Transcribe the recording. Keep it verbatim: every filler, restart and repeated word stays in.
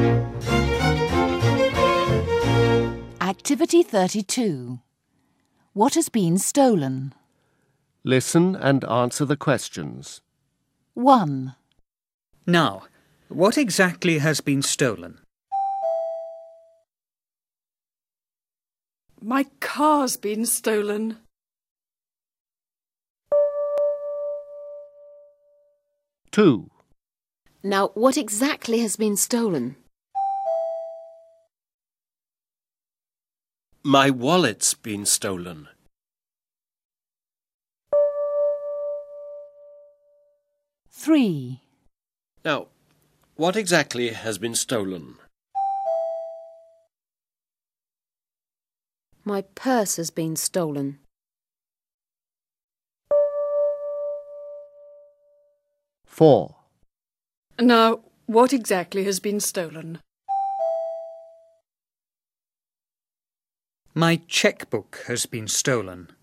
Activity thirty-two. What has been stolen? Listen and answer the questions. one. Now, what exactly has been stolen? My car's been stolen. two. Now, what exactly has been stolen? My wallet's been stolen. three. Now, what exactly has been stolen? My purse has been stolen. four. Now, what exactly has been stolen? My checkbook has been stolen.